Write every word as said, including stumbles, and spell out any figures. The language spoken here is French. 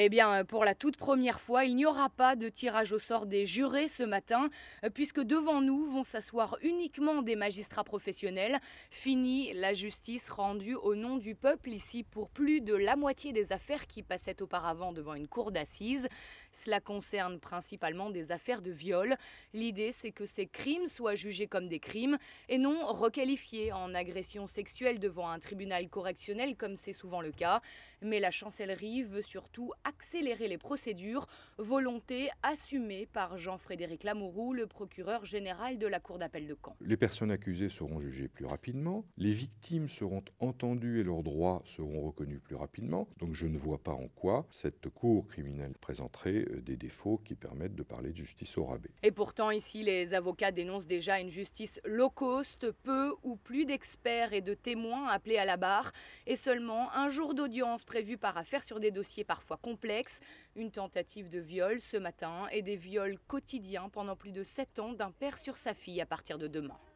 Eh bien, pour la toute première fois, il n'y aura pas de tirage au sort des jurés ce matin, euh, puisque devant nous vont s'asseoir uniquement des magistrats professionnels. Fini la justice rendue au nom du peuple ici pour plus de la moitié des affaires qui passaient auparavant devant une cour d'assises. Cela concerne principalement des affaires de viol. L'idée, c'est que ces crimes soient jugés comme des crimes et non requalifiés en agression sexuelle devant un tribunal correctionnel comme c'est souvent le cas. Mais la chancellerie veut surtout accélérer les procédures, volonté assumée par Jean-Frédéric Lamourou, le procureur général de la Cour d'appel de Caen. Les personnes accusées seront jugées plus rapidement, les victimes seront entendues et leurs droits seront reconnus plus rapidement. Donc je ne vois pas en quoi cette cour criminelle présenterait des défauts qui permettent de parler de justice au rabais. Et pourtant, ici, les avocats dénoncent déjà une justice low cost, peu ou plus d'experts et de témoins appelés à la barre, et seulement un jour d'audience prévu par affaire sur des dossiers parfois complexes. Une tentative de viol ce matin et des viols quotidiens pendant plus de sept ans d'un père sur sa fille à partir de demain.